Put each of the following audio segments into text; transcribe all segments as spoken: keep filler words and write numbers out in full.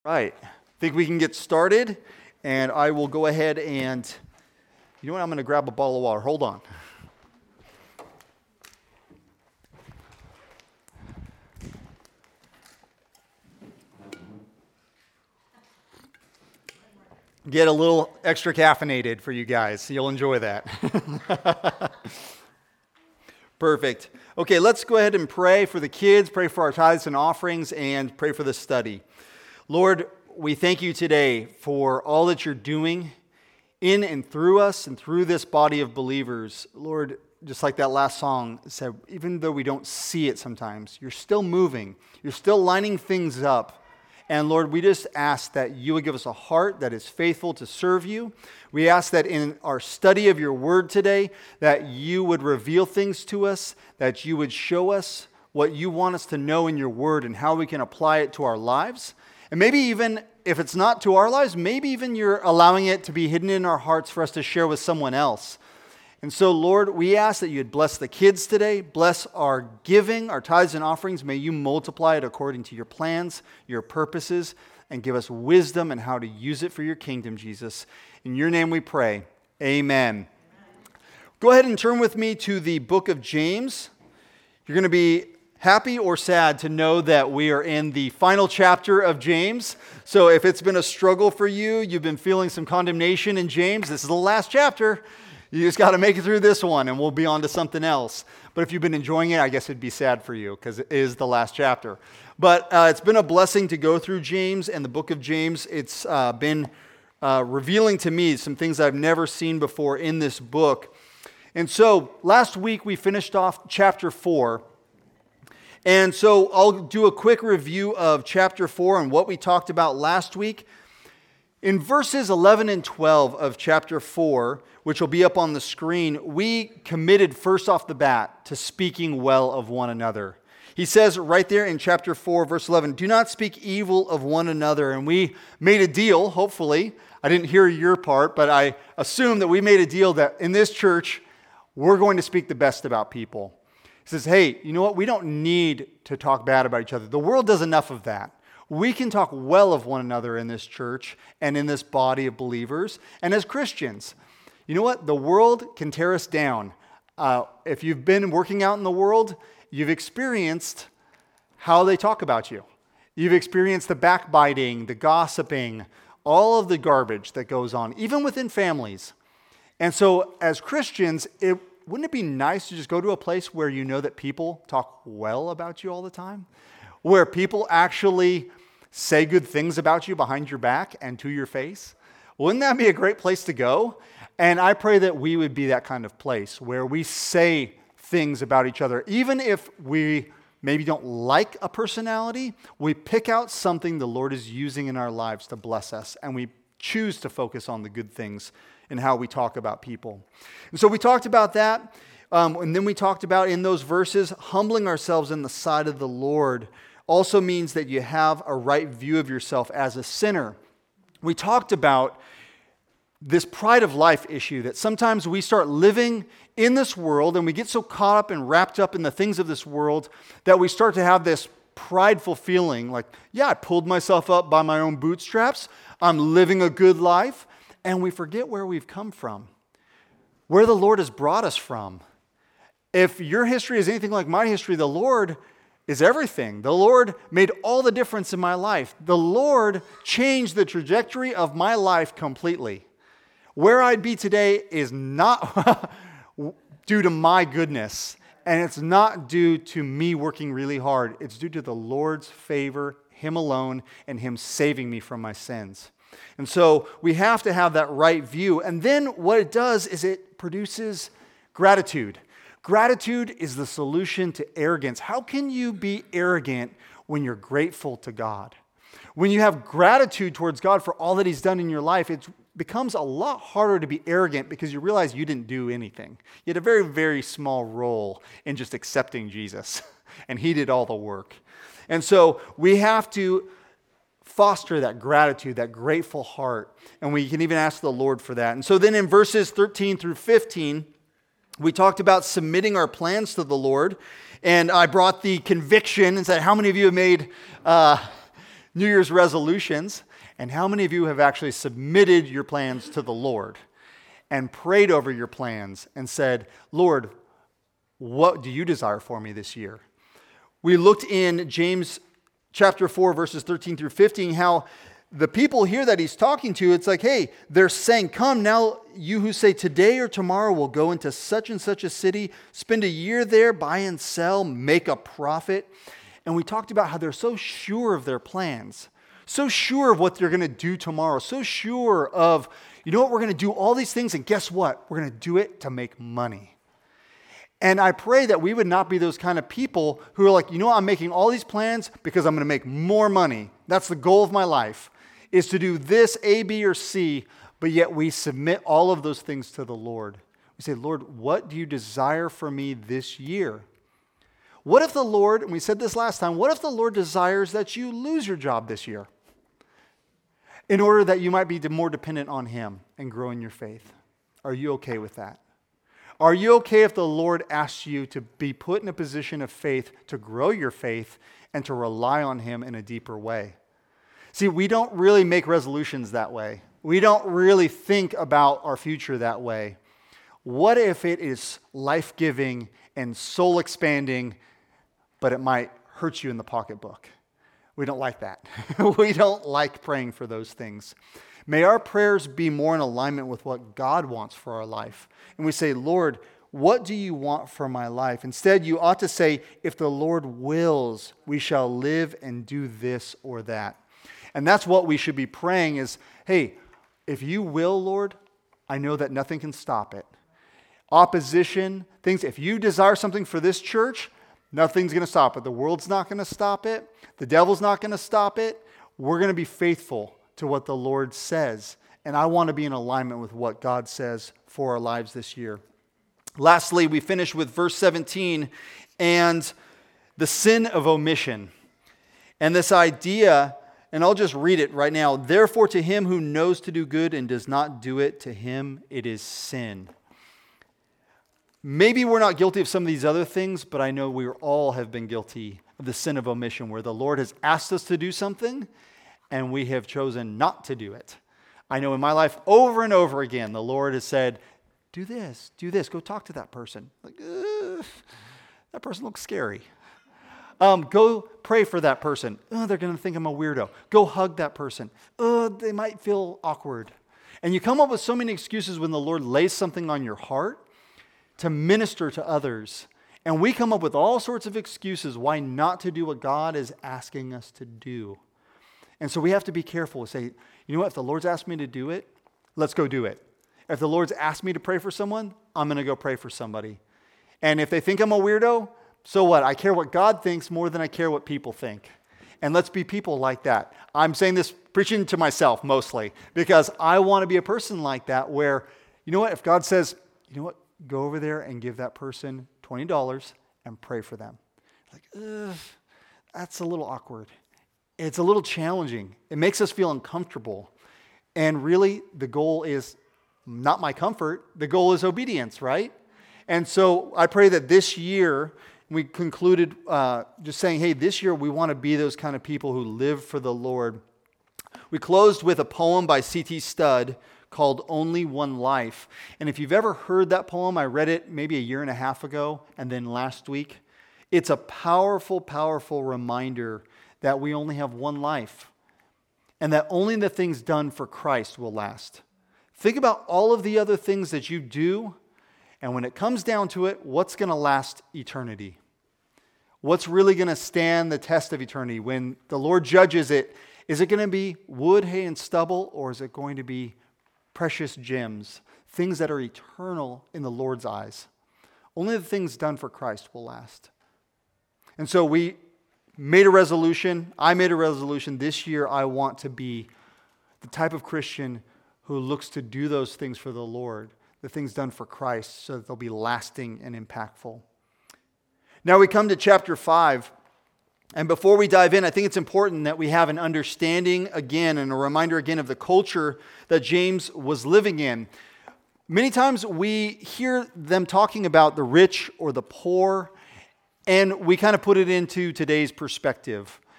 Right. I think we can get started, and I will go ahead and, you know what, I'm going to grab a bottle of water. Hold on. Get a little extra caffeinated for you guys. You'll enjoy that. Perfect. Okay, let's go ahead and pray for the kids, pray for our tithes and offerings, and pray for the study. Lord, we thank you today for all that you're doing in and through us and through this body of believers. Lord, just like that last song said, even though we don't see it sometimes, you're still moving. You're still lining things up. And Lord, we just ask that you would give us a heart that is faithful to serve you. We ask that in our study of your word today, that you would reveal things to us, that you would show us what you want us to know in your word and how we can apply it to our lives. And maybe even if it's not to our lives, maybe even you're allowing it to be hidden in our hearts for us to share with someone else. And so, Lord, we ask that you'd bless the kids today, bless our giving, our tithes and offerings. May you multiply it according to your plans, your purposes, and give us wisdom and how to use it for your kingdom, Jesus. In your name we pray. Amen. Amen. Go ahead and turn with me to the book of James. You're going to be happy or sad to know that we are in the final chapter of James. So if it's been a struggle for you, you've been feeling some condemnation in James, this is the last chapter. You just got to make it through this one and we'll be on to something else. But if you've been enjoying it, I guess it'd be sad for you because it is the last chapter. But uh, it's been a blessing to go through James and the book of James. It's uh, been uh, revealing to me some things I've never seen before in this book. And so last week we finished off chapter four. And so I'll do a quick review of chapter four and what we talked about last week. In verses eleven and twelve of chapter four, which will be up on the screen, we committed first off the bat to speaking well of one another. He says right there in chapter four, verse eleven, do not speak evil of one another. And we made a deal, hopefully. I didn't hear your part, but I assume that we made a deal that in this church, we're going to speak the best about people. He says, hey, you know what? We don't need to talk bad about each other. The world does enough of that. We can talk well of one another in this church and in this body of believers. And as Christians, you know what? The world can tear us down. Uh, if you've been working out in the world, you've experienced how they talk about you. You've experienced the backbiting, the gossiping, all of the garbage that goes on, even within families. And so as Christians, it wouldn't it be nice to just go to a place where you know that people talk well about you all the time? Where people actually say good things about you behind your back and to your face? Wouldn't that be a great place to go? And I pray that we would be that kind of place where we say things about each other. Even if we maybe don't like a personality, we pick out something the Lord is using in our lives to bless us, and we choose to focus on the good things in how we talk about people. And so we talked about that, um, and then we talked about in those verses, humbling ourselves in the sight of the Lord also means that you have a right view of yourself as a sinner. We talked about this pride of life issue, that sometimes we start living in this world and we get so caught up and wrapped up in the things of this world that we start to have this prideful feeling like, yeah, I pulled myself up by my own bootstraps. I'm living a good life. And we forget where we've come from, where the Lord has brought us from. If your history is anything like my history, the Lord is everything. The Lord made all the difference in my life. The Lord changed the trajectory of my life completely. Where I'd be today is not due to my goodness, and it's not due to me working really hard. It's due to the Lord's favor, Him alone, and Him saving me from my sins. And so we have to have that right view. And then what it does is it produces gratitude. Gratitude is the solution to arrogance. How can you be arrogant when you're grateful to God? When you have gratitude towards God for all that He's done in your life, it becomes a lot harder to be arrogant because you realize you didn't do anything. You had a very, very small role in just accepting Jesus, and He did all the work. And so we have to foster that gratitude, that grateful heart. And we can even ask the Lord for that. And so then in verses thirteen through fifteen, we talked about submitting our plans to the Lord. And I brought the conviction and said, how many of you have made uh, New Year's resolutions, and how many of you have actually submitted your plans to the Lord and prayed over your plans and said, Lord, what do you desire for me this year? We looked in James chapter four, verses thirteen through fifteen, how the people here that he's talking to, it's like, hey, they're saying, come now, you who say today or tomorrow we'll go into such and such a city, spend a year there, buy and sell, make a profit. And we talked about how they're so sure of their plans, so sure of what they're going to do tomorrow, so sure of, you know what, we're going to do all these things, and guess what? We're going to do it to make money. And I pray that we would not be those kind of people who are like, you know what, I'm making all these plans because I'm going to make more money. That's the goal of my life, is to do this A, B, or C, but yet we submit all of those things to the Lord. We say, Lord, what do you desire for me this year? What if the Lord, and we said this last time, what if the Lord desires that you lose your job this year in order that you might be more dependent on Him and grow in your faith? Are you okay with that? Are you okay if the Lord asks you to be put in a position of faith, to grow your faith, and to rely on Him in a deeper way? See, we don't really make resolutions that way. We don't really think about our future that way. What if it is life-giving and soul-expanding, but it might hurt you in the pocketbook? We don't like that. We don't like praying for those things. May our prayers be more in alignment with what God wants for our life. And we say, Lord, what do you want for my life? Instead, you ought to say, if the Lord wills, we shall live and do this or that. And that's what we should be praying is, hey, if you will, Lord, I know that nothing can stop it. Opposition, things, if you desire something for this church, nothing's going to stop it. The world's not going to stop it. The devil's not going to stop it. We're going to be faithful to what the Lord says. And I want to be in alignment with what God says for our lives this year. Lastly, we finish with verse seventeen and the sin of omission. And this idea, and I'll just read it right now. Therefore, to him who knows to do good and does not do it, to him it is sin. Maybe we're not guilty of some of these other things, but I know we all have been guilty of the sin of omission, where the Lord has asked us to do something and we have chosen not to do it. I know in my life over and over again, the Lord has said, do this, do this, go talk to that person. Like, ugh, that person looks scary. Um, go pray for that person. Oh, they're going to think I'm a weirdo. Go hug that person. Oh, they might feel awkward. And you come up with so many excuses when the Lord lays something on your heart to minister to others. And we come up with all sorts of excuses why not to do what God is asking us to do. And so we have to be careful and say, you know what, if the Lord's asked me to do it, let's go do it. If the Lord's asked me to pray for someone, I'm going to go pray for somebody. And if they think I'm a weirdo, so what? I care what God thinks more than I care what people think. And let's be people like that. I'm saying this preaching to myself mostly because I want to be a person like that where, you know what, if God says, you know what, go over there and give that person twenty dollars and pray for them. Like, ugh, that's a little awkward. It's a little challenging. It makes us feel uncomfortable. And really, the goal is not my comfort. The goal is obedience, right? And so I pray that this year, we concluded uh, just saying, hey, this year we want to be those kind of people who live for the Lord. We closed with a poem by C T Studd called Only One Life. And if you've ever heard that poem, I read it maybe a year and a half ago and then last week. It's a powerful, powerful reminder that we only have one life and that only the things done for Christ will last. Think about all of the other things that you do, and when it comes down to it, what's going to last eternity? What's really going to stand the test of eternity? When the Lord judges it, is it going to be wood, hay, and stubble, or is it going to be precious gems, things that are eternal in the Lord's eyes? Only the things done for Christ will last. And so we made a resolution. I made a resolution. This year I want to be the type of Christian who looks to do those things for the Lord, the things done for Christ, so that they'll be lasting and impactful. Now we come to chapter five. And before we dive in, I think it's important that we have an understanding again and a reminder again of the culture that James was living in. Many times we hear them talking about the rich or the poor, and we kind of put it into today's perspective.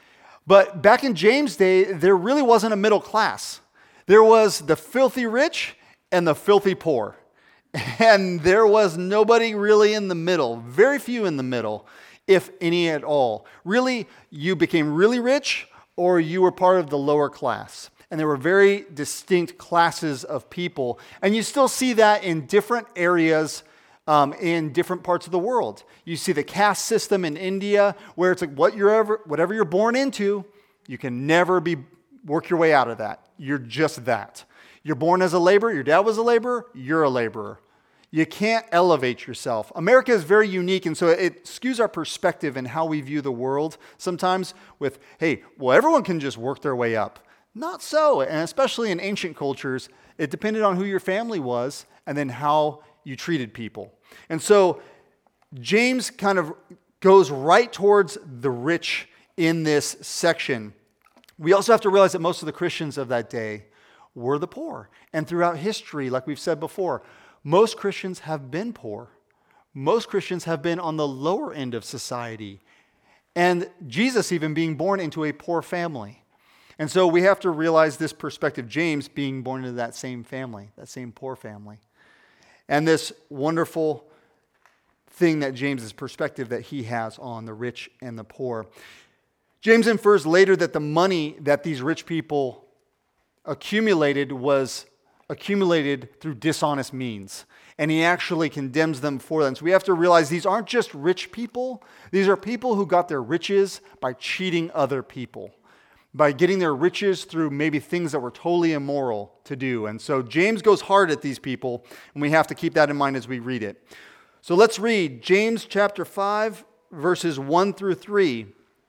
But back in James' day, there really wasn't a middle class. There was the filthy rich and the filthy poor. And there was nobody really in the middle, very few in the middle, if any at all. Really, you became really rich or you were part of the lower class. And there were very distinct classes of people. And you still see that in different areas um, in different parts of the world. You see the caste system in India where it's like what you're ever, whatever you're born into, you can never be work your way out of that. You're just that. You're born as a laborer, your dad was a laborer, you're a laborer. You can't elevate yourself. America is very unique, and so it skews our perspective in how we view the world sometimes with, hey, well, everyone can just work their way up. Not so, and especially in ancient cultures, it depended on who your family was and then how you treated people. And so James kind of goes right towards the rich in this section. We also have to realize that most of the Christians of that day were the poor. And throughout history, like we've said before, most Christians have been poor. Most Christians have been on the lower end of society. And Jesus even being born into a poor family. And so we have to realize this perspective, James being born into that same family, that same poor family. And this wonderful thing that James's perspective that he has on the rich and the poor. James infers later that the money that these rich people accumulated was accumulated through dishonest means. And he actually condemns them for that. And so we have to realize these aren't just rich people. These are people who got their riches by cheating other people, by getting their riches through maybe things that were totally immoral to do. And so James goes hard at these people, and we have to keep that in mind as we read it. So let's read James chapter five, verses one through three.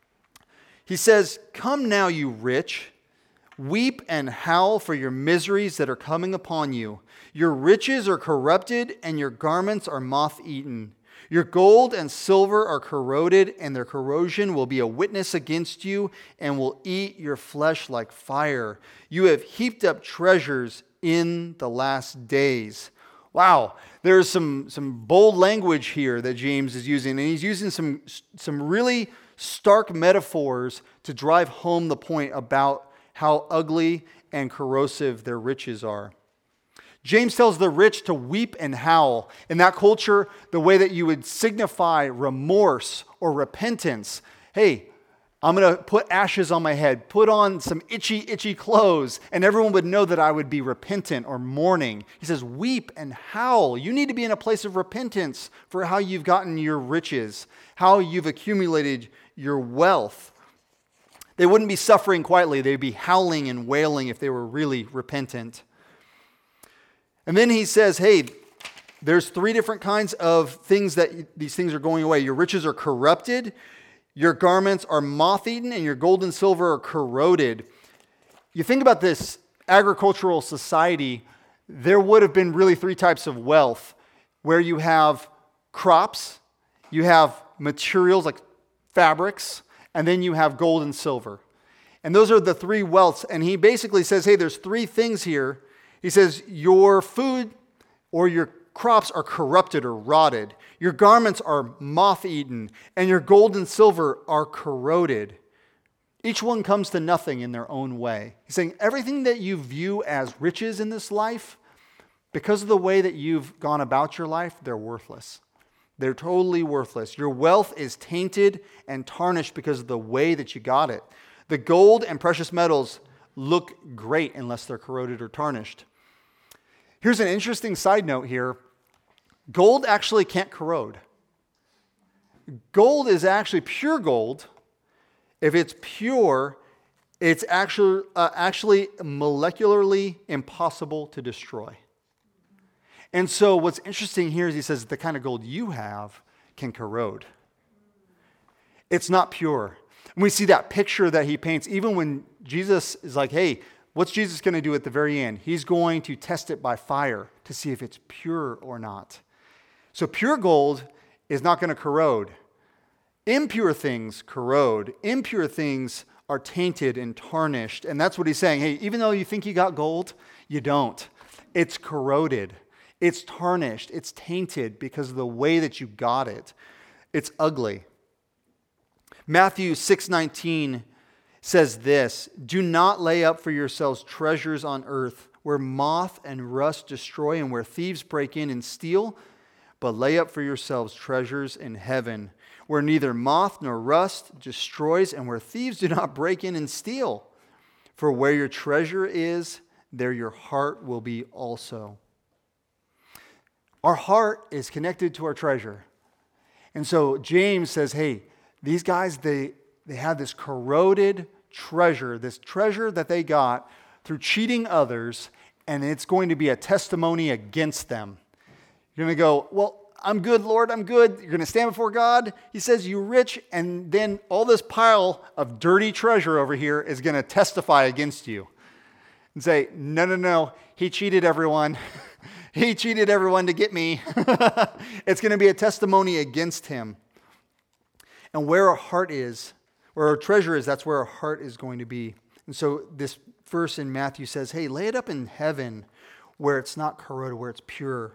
He says, "Come now, you rich, weep and howl for your miseries that are coming upon you. Your riches are corrupted, and your garments are moth-eaten. Your gold and silver are corroded, and their corrosion will be a witness against you, and will eat your flesh like fire. You have heaped up treasures in the last days." Wow, there's some, some bold language here that James is using, and he's using some, some really stark metaphors to drive home the point about how ugly and corrosive their riches are. James tells the rich to weep and howl. In that culture, the way that you would signify remorse or repentance, hey, I'm going to put ashes on my head, put on some itchy, itchy clothes, and everyone would know that I would be repentant or mourning. He says, weep and howl. You need to be in a place of repentance for how you've gotten your riches, how you've accumulated your wealth. They wouldn't be suffering quietly. They'd be howling and wailing if they were really repentant. And then he says, hey, there's three different kinds of things that these things are going away. Your riches are corrupted, your garments are moth-eaten, and your gold and silver are corroded. You think about this agricultural society, there would have been really three types of wealth where you have crops, you have materials like fabrics, and then you have gold and silver. And those are the three wealths. And he basically says, hey, there's three things here. He says, your food or your crops are corrupted or rotted. Your garments are moth-eaten, and your gold and silver are corroded. Each one comes to nothing in their own way. He's saying everything that you view as riches in this life, because of the way that you've gone about your life, they're worthless. They're totally worthless. Your wealth is tainted and tarnished because of the way that you got it. The gold and precious metals look great unless they're corroded or tarnished. Here's an interesting side note here. Gold actually can't corrode. Gold is actually pure gold. If it's pure, it's actually, uh, actually molecularly impossible to destroy. And so what's interesting here is he says the kind of gold you have can corrode. It's not pure. And we see that picture that he paints even when Jesus is like, hey, what's Jesus going to do at the very end? He's going to test it by fire to see if it's pure or not. So pure gold is not going to corrode. Impure things corrode. Impure things are tainted and tarnished. And that's what he's saying. Hey, even though you think you got gold, you don't. It's corroded. It's tarnished. It's tainted because of the way that you got it. It's ugly. Matthew six nineteen says this, "Do not lay up for yourselves treasures on earth, where moth and rust destroy and where thieves break in and steal, but lay up for yourselves treasures in heaven, where neither moth nor rust destroys and where thieves do not break in and steal. For where your treasure is, there your heart will be also." Our heart is connected to our treasure. And so James says, hey, these guys, they, they have this corroded treasure, this treasure that they got through cheating others, and it's going to be a testimony against them. You're going to go, well, I'm good, Lord, I'm good. You're going to stand before God. He says, you're rich, and then all this pile of dirty treasure over here is going to testify against you. And say, no, no, no, he cheated everyone. He cheated everyone to get me. It's going to be a testimony against him. And where our heart is, where our treasure is, that's where our heart is going to be. And so this verse in Matthew says, hey, lay it up in heaven where it's not corroded, where it's pure.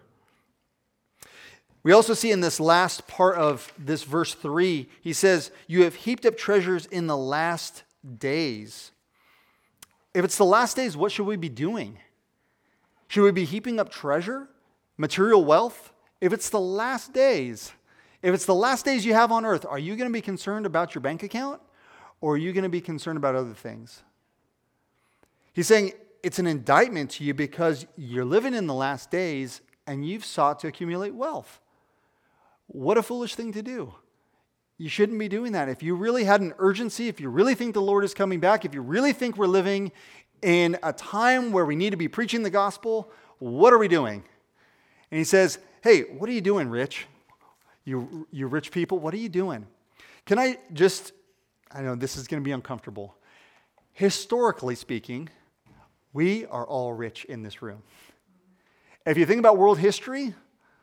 We also see in this last part of this verse three, he says, you have heaped up treasures in the last days. If it's the last days, what should we be doing? Should we be heaping up treasure, material wealth? If it's the last days, if it's the last days you have on earth, are you going to be concerned about your bank account, or are you going to be concerned about other things? He's saying it's an indictment to you because you're living in the last days and you've sought to accumulate wealth. What a foolish thing to do. You shouldn't be doing that. If you really had an urgency, if you really think the Lord is coming back, if you really think we're living in a time where we need to be preaching the gospel, what are we doing? And he says, hey, what are you doing, rich? You, you rich people, what are you doing? Can I just, I know this is going to be uncomfortable. Historically speaking, we are all rich in this room. If you think about world history,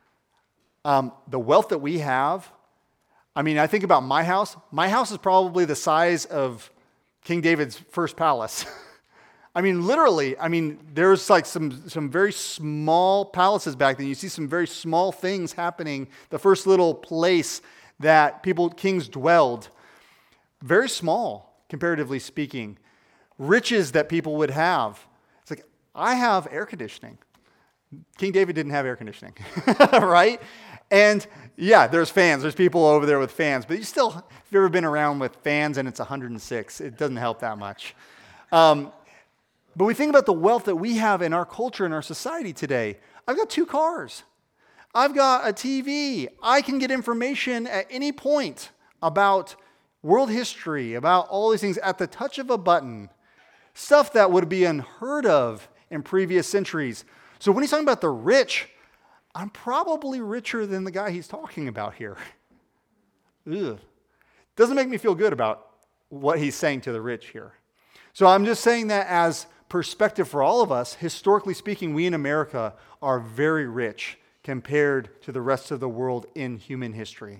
um, the wealth that we have, I mean, I think about my house. My house is probably the size of King David's first palace. I mean, literally, I mean, there's like some, some very small palaces back then. You see some very small things happening. The first little place that people, kings dwelled, very small, comparatively speaking. Riches that people would have. It's like, I have air conditioning. King David didn't have air conditioning, right? And yeah, there's fans. There's people over there with fans. But you still, if you've ever been around with fans and it's one hundred six, it doesn't help that much. Um, But we think about the wealth that we have in our culture, in our society today. I've got two cars. I've got a T V. I can get information at any point about world history, about all these things at the touch of a button. Stuff that would be unheard of in previous centuries. So when he's talking about the rich, I'm probably richer than the guy he's talking about here. Ugh. Doesn't make me feel good about what he's saying to the rich here. So I'm just saying that as perspective for all of us. Historically speaking, we in America are very rich compared to the rest of the world in human history.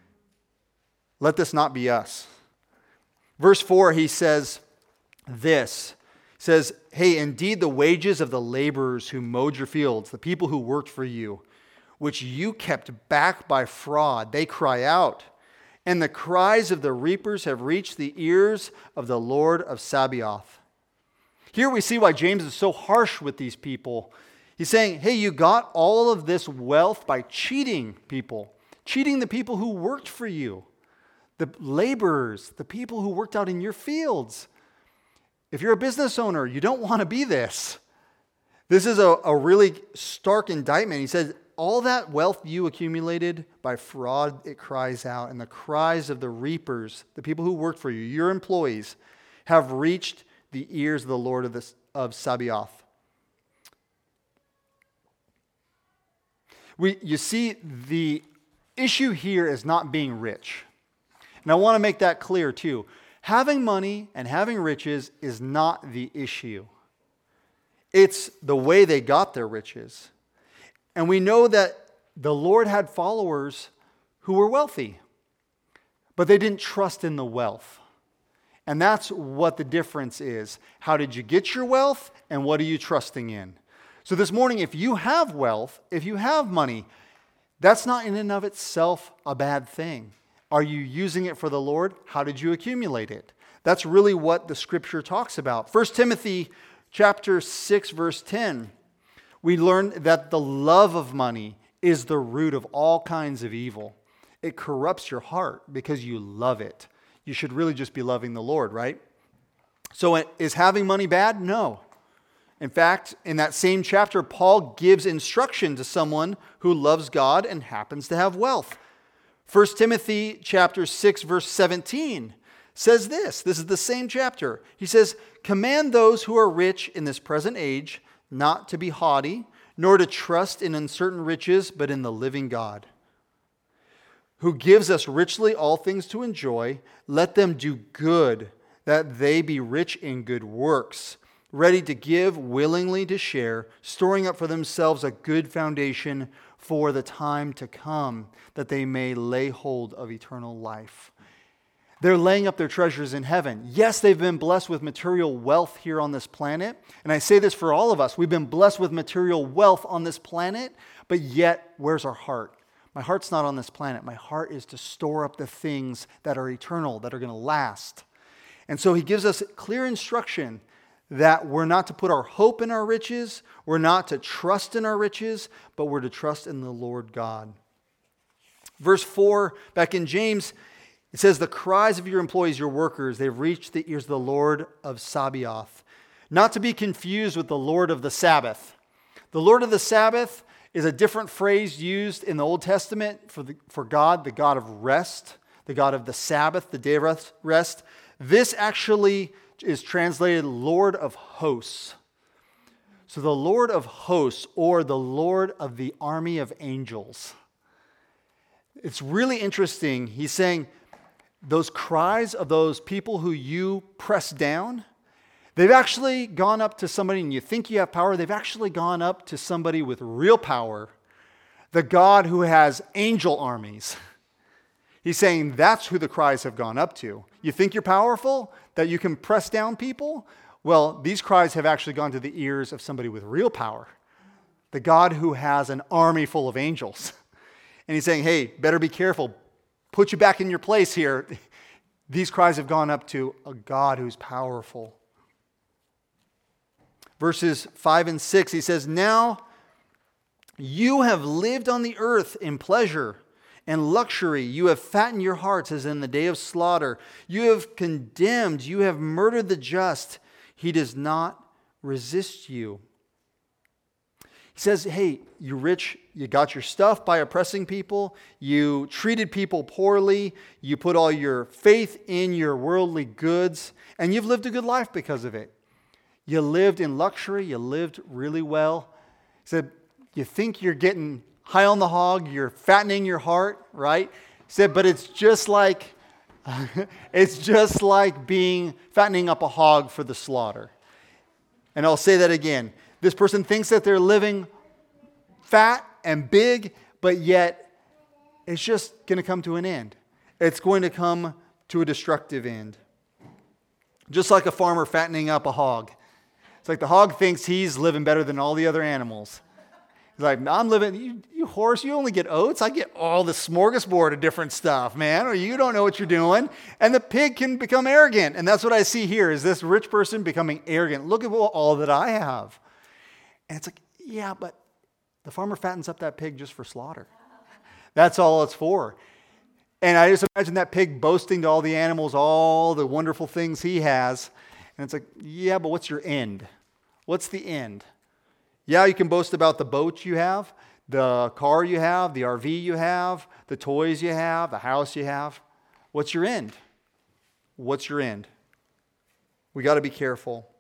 Let this not be us. Verse four, he says this. He says, hey, indeed the wages of the laborers who mowed your fields, the people who worked for you, which you kept back by fraud, they cry out. And the cries of the reapers have reached the ears of the Lord of Sabaoth. Here we see why James is so harsh with these people. He's saying, hey, you got all of this wealth by cheating people, cheating the people who worked for you, the laborers, the people who worked out in your fields. If you're a business owner, you don't want to be this. This is a, a really stark indictment. He says, all that wealth you accumulated by fraud, it cries out. And the cries of the reapers, the people who worked for you, your employees, have reached the ears of the Lord of, the, of Sabaoth. We, you see, the issue here is not being rich. And I want to make that clear too. Having money and having riches is not the issue. It's the way they got their riches. And we know that the Lord had followers who were wealthy, but they didn't trust in the wealth. And that's what the difference is. How did you get your wealth, and what are you trusting in? So this morning, if you have wealth, if you have money, that's not in and of itself a bad thing. Are you using it for the Lord? How did you accumulate it? That's really what the scripture talks about. First Timothy chapter six, verse ten. We learn that the love of money is the root of all kinds of evil. It corrupts your heart because you love it. You should really just be loving the Lord, right? So is having money bad? No. In fact, in that same chapter, Paul gives instruction to someone who loves God and happens to have wealth. First Timothy chapter six, verse seventeen says this. This is the same chapter. He says, "Command those who are rich in this present age not to be haughty, nor to trust in uncertain riches, but in the living God, who gives us richly all things to enjoy. Let them do good, that they be rich in good works, ready to give, willingly to share, storing up for themselves a good foundation for the time to come, that they may lay hold of eternal life." They're laying up their treasures in heaven. Yes, they've been blessed with material wealth here on this planet. And I say this for all of us. We've been blessed with material wealth on this planet, but yet, where's our heart? My heart's not on this planet. My heart is to store up the things that are eternal, that are going to last. And so he gives us clear instruction that we're not to put our hope in our riches, we're not to trust in our riches, but we're to trust in the Lord God. Verse four, back in James, it says, "The cries of your employees, your workers, they've reached the ears of the Lord of Sabaoth." Not to be confused with the Lord of the Sabbath. The Lord of the Sabbath is a different phrase used in the Old Testament for, the, for God, the God of rest, the God of the Sabbath, the day of rest. This actually is translated Lord of hosts. So the Lord of hosts, or the Lord of the army of angels. It's really interesting. He's saying, those cries of those people who you press down, they've actually gone up to somebody, and you think you have power, they've actually gone up to somebody with real power, the God who has angel armies. He's saying that's who the cries have gone up to. You think you're powerful, that you can press down people? Well, these cries have actually gone to the ears of somebody with real power, the God who has an army full of angels. And he's saying, hey, better be careful. Put you back in your place here. These cries have gone up to a God who's powerful. Verses five and six, he says, "Now you have lived on the earth in pleasure and luxury. You have fattened your hearts as in the day of slaughter. You have condemned, you have murdered the just. He does not resist you." He says, hey, you rich, you got your stuff by oppressing people. You treated people poorly. You put all your faith in your worldly goods. And you've lived a good life because of it. You lived in luxury. You lived really well. He said, you think you're getting high on the hog. You're fattening your heart, right? He said, but it's just like, it's just like being, fattening up a hog for the slaughter. And I'll say that again. This person thinks that they're living fat and big, but yet it's just going to come to an end. It's going to come to a destructive end. Just like a farmer fattening up a hog. It's like the hog thinks he's living better than all the other animals. He's like, I'm living, you, you horse, you only get oats. I get all the smorgasbord of different stuff, man, or you don't know what you're doing. And the pig can become arrogant. And that's what I see here, is this rich person becoming arrogant. Look at all that I have. And it's like, yeah, but the farmer fattens up that pig just for slaughter. That's all it's for. And I just imagine that pig boasting to all the animals all the wonderful things he has. And it's like, yeah, but what's your end? What's the end? Yeah, you can boast about the boat you have, the car you have, the R V you have, the toys you have, the house you have. What's your end? What's your end? We got to be careful.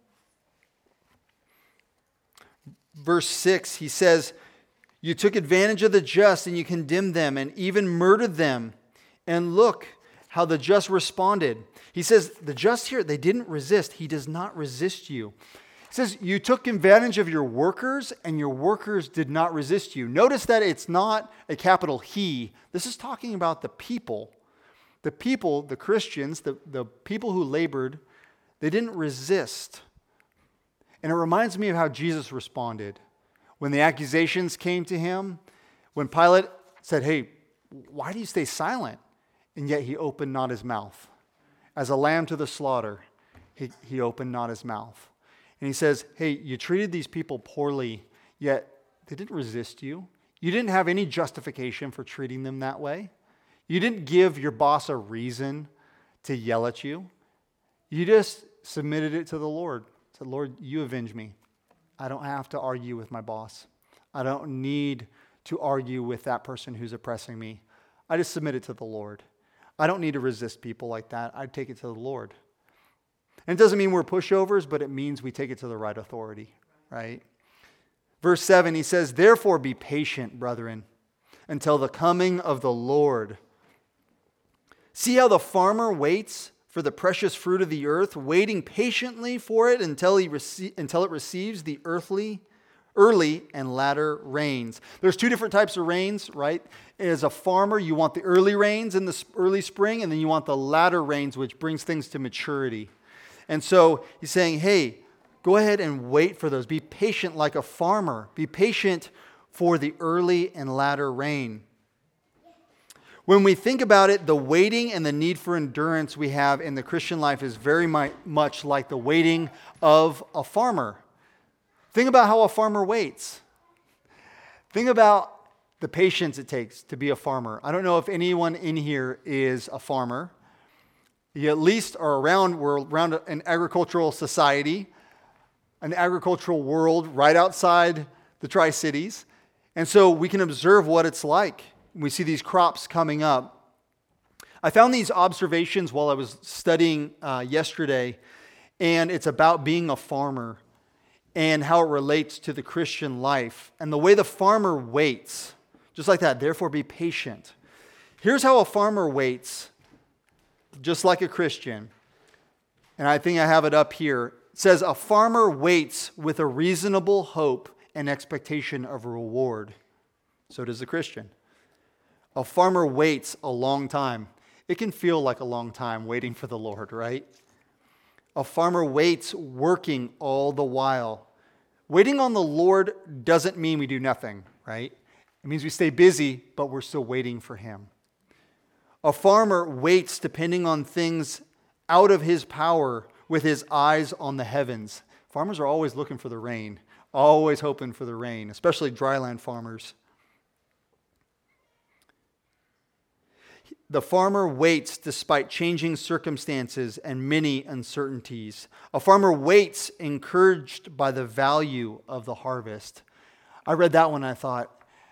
Verse six, he says, you took advantage of the just and you condemned them and even murdered them. And look how the just responded. He says, the just here, they didn't resist. He does not resist you. He says, you took advantage of your workers and your workers did not resist you. Notice that it's not a capital he. This is talking about the people. The people, the Christians, the, the people who labored, they didn't resist. And it reminds me of how Jesus responded. When the accusations came to him, when Pilate said, hey, why do you stay silent? And yet he opened not his mouth. as a lamb to the slaughter, he, he opened not his mouth. And he says, hey, you treated these people poorly, yet they didn't resist you. You didn't have any justification for treating them that way. You didn't give your boss a reason to yell at you. You just submitted it to the Lord. Said, Lord, you avenge me. I don't have to argue with my boss. I don't need to argue with that person who's oppressing me. I just submit it to the Lord. I don't need to resist people like that. I take it to the Lord. And it doesn't mean we're pushovers, but it means we take it to the right authority, right? Verse seven, he says, therefore be patient, brethren, until the coming of the Lord. See how the farmer waits for the precious fruit of the earth, waiting patiently for it until he rece- until it receives the earthly, early and latter rains. There's two different types of rains, right? As a farmer, you want the early rains in the early spring, and then you want the latter rains, which brings things to maturity. And so he's saying, hey, go ahead and wait for those. Be patient like a farmer. Be patient for the early and latter rain. When we think about it, the waiting and the need for endurance we have in the Christian life is very much like the waiting of a farmer. Think about how a farmer waits. Think about the patience it takes to be a farmer. I don't know if anyone in here is a farmer. You at least are around, we're around an agricultural society, an agricultural world right outside the Tri-Cities. And so we can observe what it's like. We see these crops coming up. I found these observations while I was studying uh, yesterday, and it's about being a farmer and how it relates to the Christian life and the way the farmer waits. Just like that, therefore be patient. Here's how a farmer waits, just like a Christian. And I think I have it up here. It says, a farmer waits with a reasonable hope and expectation of a reward. So does the Christian. A farmer waits a long time. It can feel like a long time waiting for the Lord, right? A farmer waits working all the while. Waiting on the Lord doesn't mean we do nothing, right? It means we stay busy, but we're still waiting for Him. A farmer waits depending on things out of his power with his eyes on the heavens. Farmers are always looking for the rain, always hoping for the rain, especially dryland farmers. The farmer waits despite changing circumstances and many uncertainties. A farmer waits encouraged by the value of the harvest. I read that one and I thought,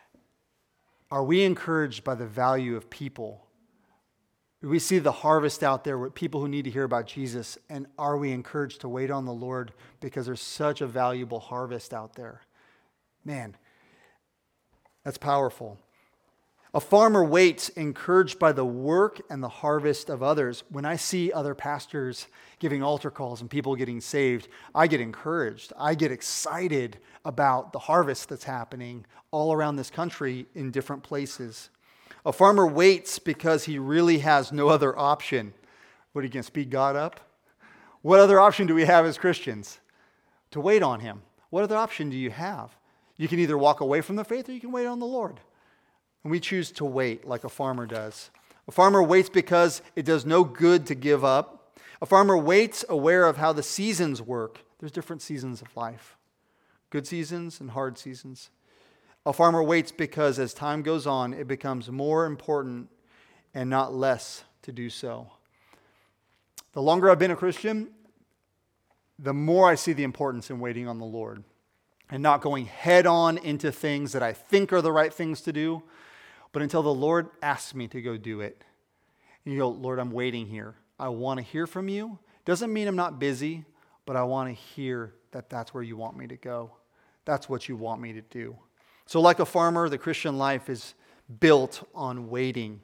are we encouraged by the value of people? We see the harvest out there with people who need to hear about Jesus, and are we encouraged to wait on the Lord because there's such a valuable harvest out there? Man, that's powerful. A farmer waits, encouraged by the work and the harvest of others. When I see other pastors giving altar calls and people getting saved, I get encouraged. I get excited about the harvest that's happening all around this country in different places. A farmer waits because he really has no other option. What, are you going to speed God up? What other option do we have as Christians? To wait on Him. What other option do you have? You can either walk away from the faith or you can wait on the Lord. And we choose to wait like a farmer does. A farmer waits because it does no good to give up. A farmer waits aware of how the seasons work. There's different seasons of life. Good seasons and hard seasons. A farmer waits because as time goes on, it becomes more important and not less to do so. The longer I've been a Christian, the more I see the importance in waiting on the Lord and not going head on into things that I think are the right things to do, but until the Lord asks me to go do it. And you go, Lord, I'm waiting here. I want to hear from you. Doesn't mean I'm not busy, but I want to hear that that's where you want me to go. That's what you want me to do. So like a farmer, the Christian life is built on waiting.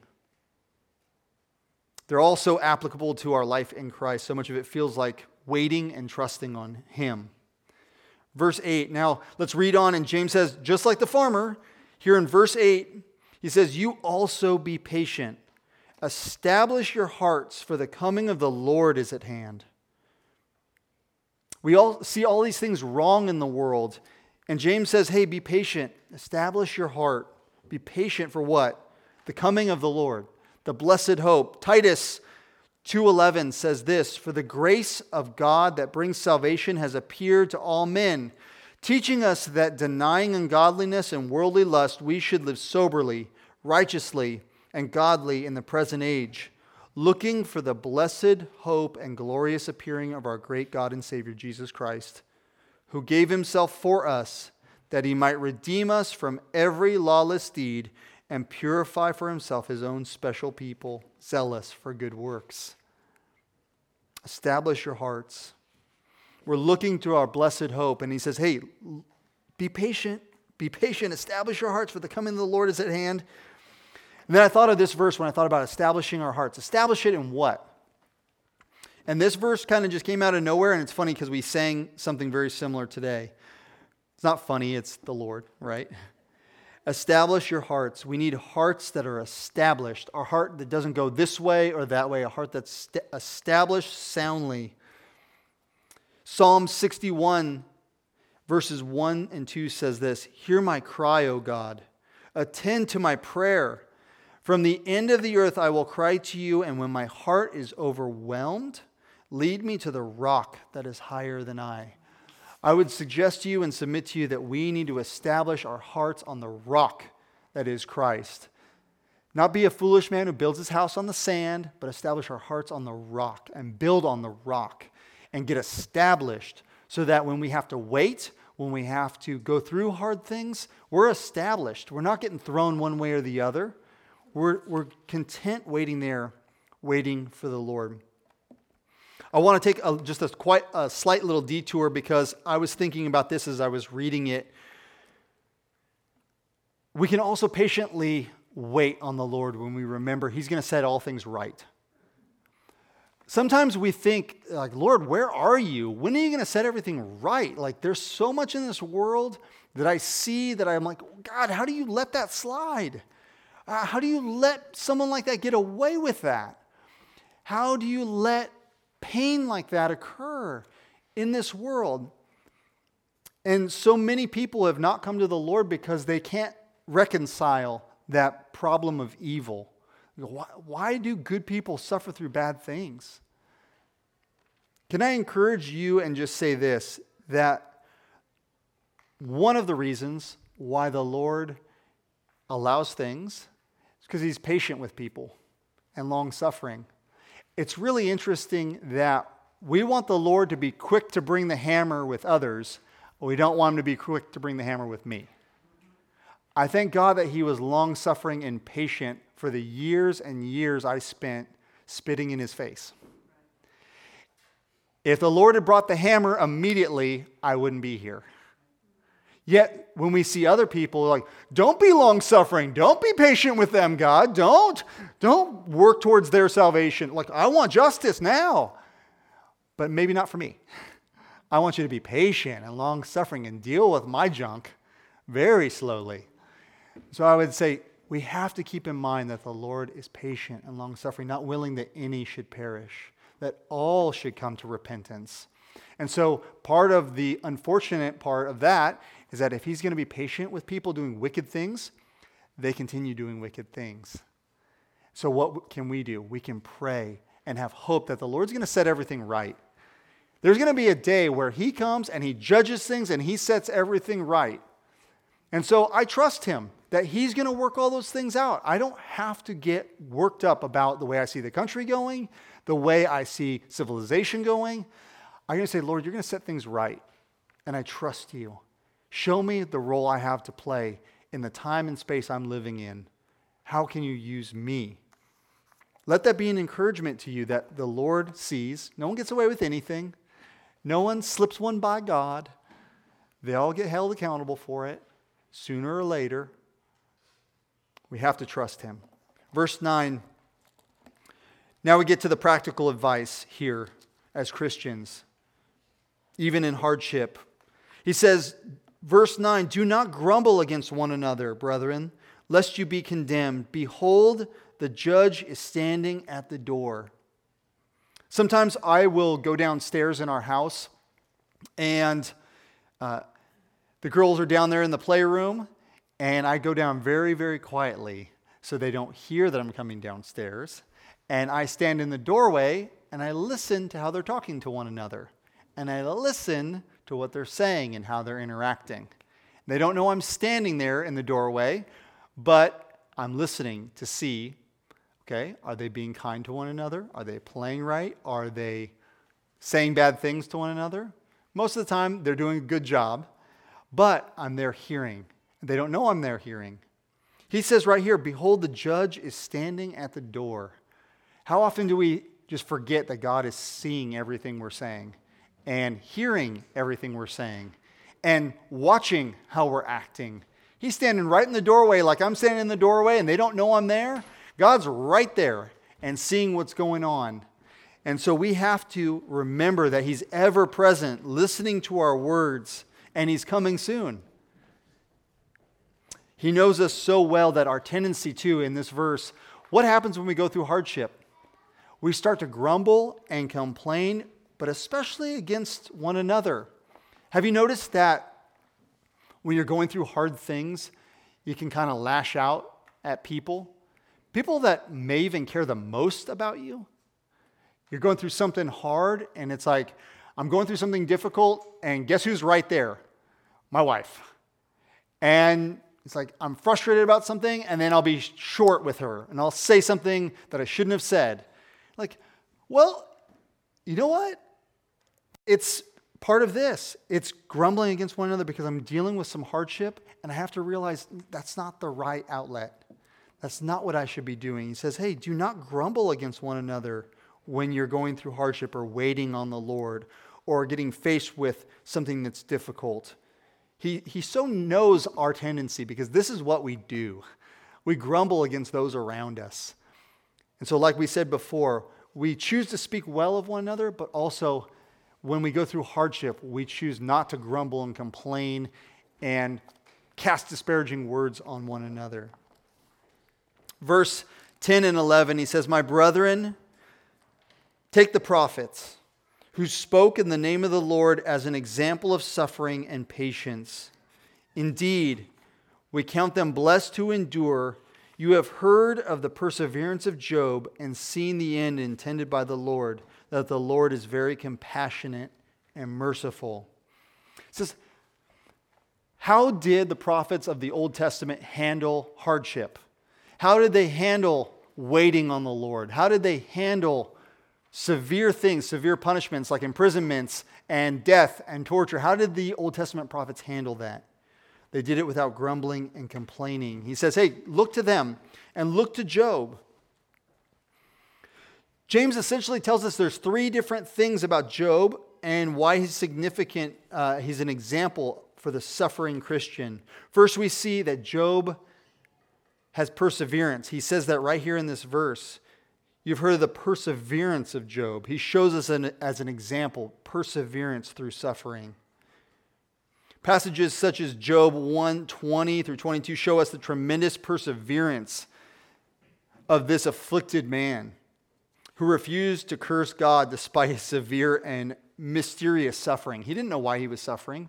They're also applicable to our life in Christ. So much of it feels like waiting and trusting on Him. Verse eight. Now, let's read on. And James says, just like the farmer, here in verse eight, he says, you also be patient. Establish your hearts, for the coming of the Lord is at hand. We all see all these things wrong in the world. And James says, hey, be patient. Establish your heart. Be patient for what? The coming of the Lord. The blessed hope. Titus two eleven says this, "For the grace of God that brings salvation has appeared to all men, teaching us that denying ungodliness and worldly lust, we should live soberly, righteously, and godly in the present age, looking for the blessed hope and glorious appearing of our great God and Savior, Jesus Christ, who gave himself for us, that he might redeem us from every lawless deed and purify for himself his own special people, zealous for good works." Establish your hearts. We're looking to our blessed hope, and he says, hey, be patient, be patient, establish your hearts, for the coming of the Lord is at hand. And then I thought of this verse when I thought about establishing our hearts. Establish it in what? And this verse kind of just came out of nowhere, and it's funny because we sang something very similar today. It's not funny, it's the Lord, right? Establish your hearts. We need hearts that are established. A heart that doesn't go this way or that way. A heart that's st- established soundly. Psalm sixty-one, verses one and two says this, "Hear my cry, O God. Attend to my prayer. From the end of the earth I will cry to you, and when my heart is overwhelmed, lead me to the rock that is higher than I." I would suggest to you and submit to you that we need to establish our hearts on the rock that is Christ. Not be a foolish man who builds his house on the sand, but establish our hearts on the rock and build on the rock and get established so that when we have to wait, when we have to go through hard things, we're established. We're not getting thrown one way or the other. We're, we're content waiting there, waiting for the Lord. I want to take a, just a quite a slight little detour because I was thinking about this as I was reading it. We can also patiently wait on the Lord when we remember He's going to set all things right. Sometimes we think, like, Lord, where are you? When are you going to set everything right? Like, there's so much in this world that I see that I'm like, God, how do you let that slide? Uh, how do you let someone like that get away with that? How do you let pain like that occur in this world? And so many people have not come to the Lord because they can't reconcile that problem of evil. Why, why do good people suffer through bad things? Can I encourage you and just say this, that one of the reasons why the Lord allows things is because He's patient with people and long-suffering. It's really interesting that we want the Lord to be quick to bring the hammer with others, but we don't want Him to be quick to bring the hammer with me. I thank God that He was long-suffering and patient for the years and years I spent spitting in His face. If the Lord had brought the hammer immediately, I wouldn't be here. Yet, when we see other people, like, don't be long-suffering. Don't be patient with them, God. Don't. Don't work towards their salvation. Like, I want justice now. But maybe not for me. I want you to be patient and long-suffering and deal with my junk very slowly. So I would say we have to keep in mind that the Lord is patient and long-suffering, not willing that any should perish, that all should come to repentance. And so part of the unfortunate part of that is that if He's going to be patient with people doing wicked things, they continue doing wicked things. So what can we do? We can pray and have hope that the Lord's going to set everything right. There's going to be a day where He comes and He judges things and He sets everything right. And so I trust Him that He's going to work all those things out. I don't have to get worked up about the way I see the country going, the way I see civilization going. I'm going to say, Lord, you're going to set things right, and I trust You. Show me the role I have to play in the time and space I'm living in. How can You use me? Let that be an encouragement to you that the Lord sees. No one gets away with anything. No one slips one by God. They all get held accountable for it sooner or later. We have to trust Him. Verse nine. Now we get to the practical advice here as Christians, even in hardship. He says, verse nine, "Do not grumble against one another, brethren, lest you be condemned. Behold, the judge is standing at the door." Sometimes I will go downstairs in our house, and uh, the girls are down there in the playroom, and I go down very, very quietly so they don't hear that I'm coming downstairs. And I stand in the doorway and I listen to how they're talking to one another. And I listen to what they're saying and how they're interacting. They don't know I'm standing there in the doorway, but I'm listening to see, okay, are they being kind to one another? Are they playing right? Are they saying bad things to one another? Most of the time, they're doing a good job, but I'm there hearing. They don't know I'm there hearing. He says right here, behold, the judge is standing at the door. How often do we just forget that God is seeing everything we're saying and hearing everything we're saying and watching how we're acting? He's standing right in the doorway like I'm standing in the doorway and they don't know I'm there. God's right there and seeing what's going on. And so we have to remember that He's ever present, listening to our words, and He's coming soon. He knows us so well that our tendency too in this verse, what happens when we go through hardship? We start to grumble and complain, but especially against one another. Have you noticed that when you're going through hard things, you can kind of lash out at people? People that may even care the most about you. You're going through something hard, and it's like, I'm going through something difficult, and guess who's right there? My wife. And it's like, I'm frustrated about something, and then I'll be short with her, and I'll say something that I shouldn't have said. Like, well, you know what? It's part of this. It's grumbling against one another because I'm dealing with some hardship, and I have to realize that's not the right outlet. That's not what I should be doing. He says, hey, do not grumble against one another when you're going through hardship or waiting on the Lord or getting faced with something that's difficult. He, he so knows our tendency because this is what we do. We grumble against those around us. And so like we said before, we choose to speak well of one another, but also when we go through hardship, we choose not to grumble and complain and cast disparaging words on one another. Verse ten and eleven, he says, my brethren, take the prophets who spoke in the name of the Lord as an example of suffering and patience. Indeed, we count them blessed who endure. You have heard of the perseverance of Job and seen the end intended by the Lord, that the Lord is very compassionate and merciful. It says, how did the prophets of the Old Testament handle hardship? How did they handle waiting on the Lord? How did they handle severe things, severe punishments like imprisonments and death and torture? How did the Old Testament prophets handle that? They did it without grumbling and complaining. He says, hey, look to them and look to Job. James essentially tells us there's three different things about Job and why he's significant. Uh, he's an example for the suffering Christian. First, we see that Job has perseverance. He says that right here in this verse. You've heard of the perseverance of Job. He shows us an, as an example, perseverance through suffering. Passages such as Job one twenty through twenty-two show us the tremendous perseverance of this afflicted man who refused to curse God despite his severe and mysterious suffering. He didn't know why he was suffering.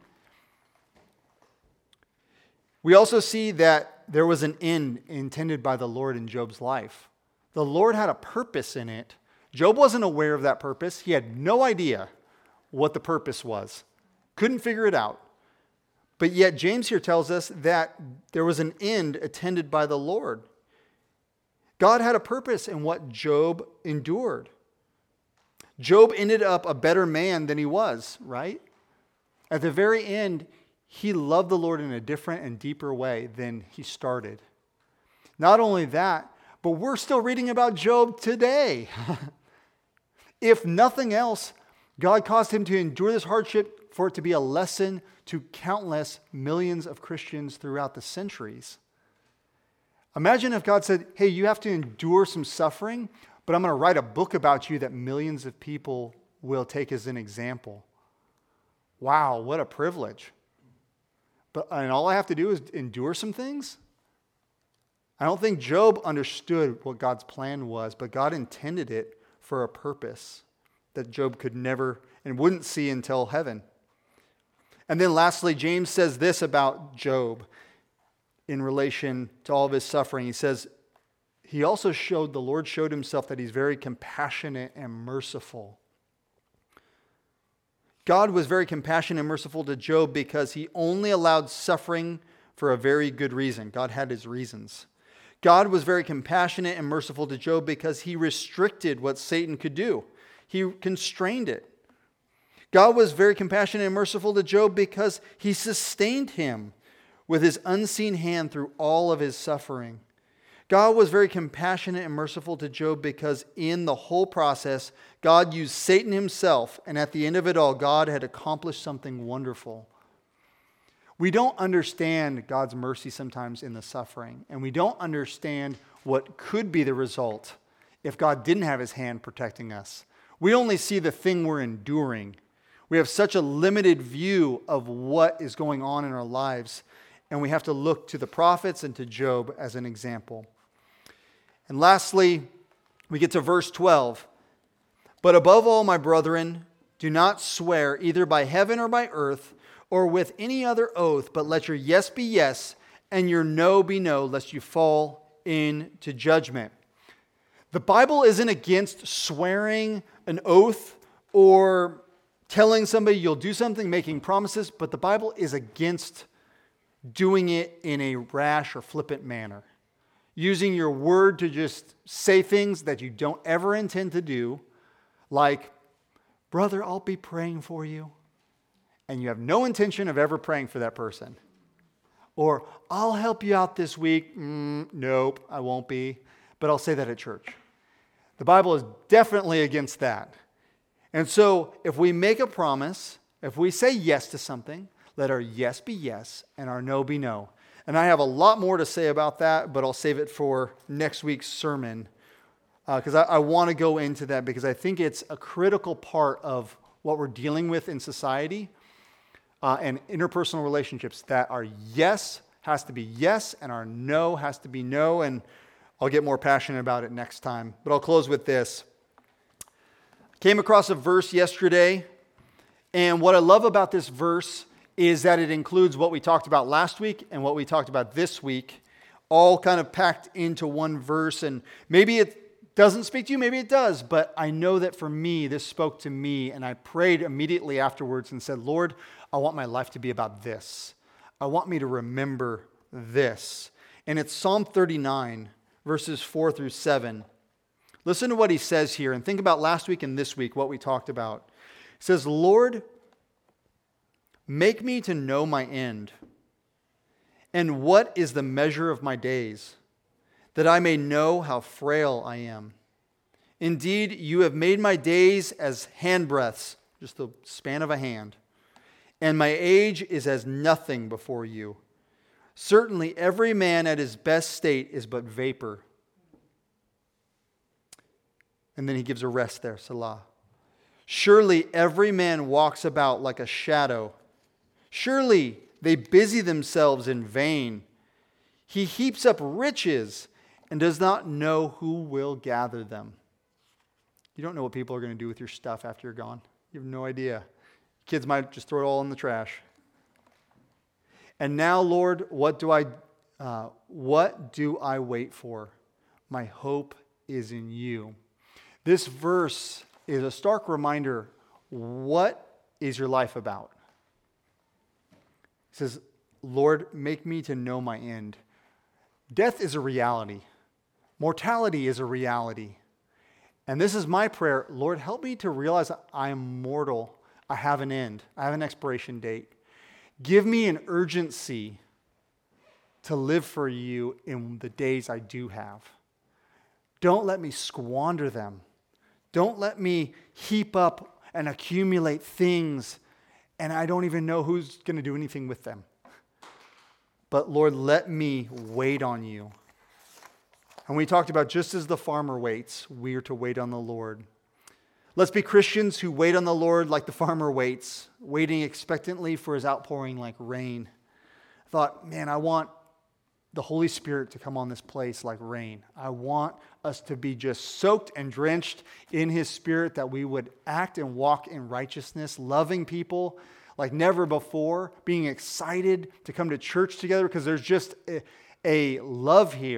We also see that there was an end intended by the Lord in Job's life. The Lord had a purpose in it. Job wasn't aware of that purpose. He had no idea what the purpose was. Couldn't figure it out. But yet James here tells us that there was an end attended by the Lord. God had a purpose in what Job endured. Job ended up a better man than he was, right? At the very end, he loved the Lord in a different and deeper way than he started. Not only that, but we're still reading about Job today. If nothing else, God caused him to endure this hardship for it to be a lesson to countless millions of Christians throughout the centuries. Imagine if God said, hey, you have to endure some suffering, but I'm going to write a book about you that millions of people will take as an example. Wow, what a privilege. But and all I have to do is endure some things? I don't think Job understood what God's plan was, but God intended it for a purpose that Job could never and wouldn't see until heaven. And then lastly, James says this about Job in relation to all of his suffering. He says, he also showed, the Lord showed himself that he's very compassionate and merciful. God was very compassionate and merciful to Job because he only allowed suffering for a very good reason. God had his reasons. God was very compassionate and merciful to Job because he restricted what Satan could do. He constrained it. God was very compassionate and merciful to Job because he sustained him with his unseen hand through all of his suffering. God was very compassionate and merciful to Job because in the whole process, God used Satan himself, and at the end of it all, God had accomplished something wonderful. We don't understand God's mercy sometimes in the suffering, and we don't understand what could be the result if God didn't have his hand protecting us. We only see the thing we're enduring. We have such a limited view of what is going on in our lives, and we have to look to the prophets and to Job as an example. And lastly, we get to verse twelve. But above all, my brethren, do not swear either by heaven or by earth or with any other oath, but let your yes be yes and your no be no, lest you fall into judgment. The Bible isn't against swearing an oath or telling somebody you'll do something, making promises, but the Bible is against doing it in a rash or flippant manner. Using your word to just say things that you don't ever intend to do, like, brother, I'll be praying for you, and you have no intention of ever praying for that person. Or, I'll help you out this week. Mm, nope, I won't be, but I'll say that at church. The Bible is definitely against that. And so, if we make a promise, if we say yes to something, let our yes be yes and our no be no. And I have a lot more to say about that, but I'll save it for next week's sermon because uh, I, I want to go into that because I think it's a critical part of what we're dealing with in society uh, and interpersonal relationships, that our yes has to be yes and our no has to be no. And I'll get more passionate about it next time. But I'll close with this. I came across a verse yesterday, and what I love about this verse is that it includes what we talked about last week and what we talked about this week, all kind of packed into one verse. And maybe it doesn't speak to you, maybe it does, but I know that for me, this spoke to me, and I prayed immediately afterwards and said, Lord, I want my life to be about this. I want me to remember this. And it's Psalm thirty-nine, verses four through seven. Listen to what he says here, and think about last week and this week, what we talked about. He says, Lord, make me to know my end, and what is the measure of my days, that I may know how frail I am. Indeed, you have made my days as handbreadths, just the span of a hand, and my age is as nothing before you. Certainly every man at his best state is but vapor. And then he gives a rest there, Selah. Surely every man walks about like a shadow. Surely they busy themselves in vain. He heaps up riches and does not know who will gather them. You don't know what people are going to do with your stuff after you're gone. You have no idea. Kids might just throw it all in the trash. And now, Lord, what do I, uh, what do I wait for? My hope is in you. This verse is a stark reminder. What is your life about? It says, Lord, make me to know my end. Death is a reality. Mortality is a reality. And this is my prayer. Lord, help me to realize that I am mortal. I have an end. I have an expiration date. Give me an urgency to live for you in the days I do have. Don't let me squander them. Don't let me heap up and accumulate things and I don't even know who's going to do anything with them. But Lord, let me wait on you. And we talked about just as the farmer waits, we are to wait on the Lord. Let's be Christians who wait on the Lord like the farmer waits, waiting expectantly for his outpouring like rain. I thought, man, I want the Holy Spirit to come on this place like rain. I want us to be just soaked and drenched in His Spirit, that we would act and walk in righteousness, loving people like never before, being excited to come to church together because there's just a, a love here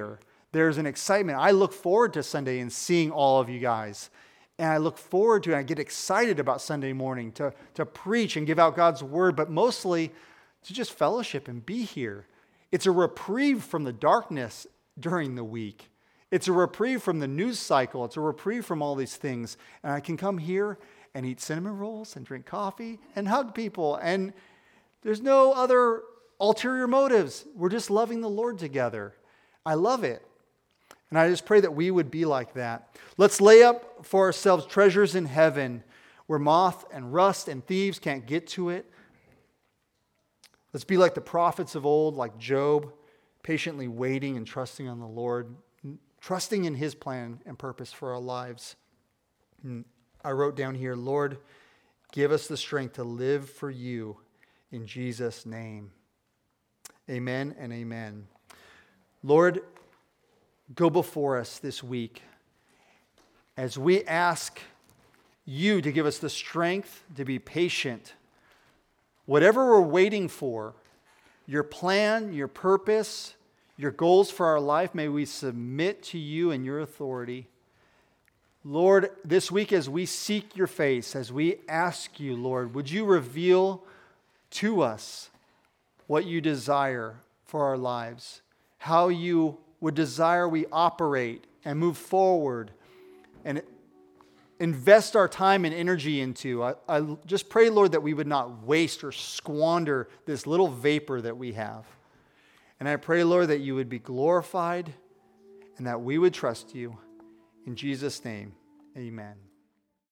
There's an excitement. I look forward to Sunday and seeing all of you guys. And I look forward to it. I get excited about Sunday morning to, to preach and give out God's word, but mostly to just fellowship and be here. It's a reprieve from the darkness during the week. It's a reprieve from the news cycle. It's a reprieve from all these things. And I can come here and eat cinnamon rolls and drink coffee and hug people. And there's no other ulterior motives. We're just loving the Lord together. I love it. And I just pray that we would be like that. Let's lay up for ourselves treasures in heaven where moth and rust and thieves can't get to it. Let's be like the prophets of old, like Job, patiently waiting and trusting on the Lord, trusting in his plan and purpose for our lives. And I wrote down here, Lord, give us the strength to live for you in Jesus' name. Amen and amen. Lord, go before us this week as we ask you to give us the strength to be patient. Whatever we're waiting for, your plan, your purpose, your goals for our life, may we submit to you and your authority. Lord, this week as we seek your face, as we ask you, Lord, would you reveal to us what you desire for our lives, how you would desire we operate and move forward and invest our time and energy into. I, I just pray, Lord, that we would not waste or squander this little vapor that we have. And I pray, Lord, that you would be glorified and that we would trust you. In Jesus' name, amen.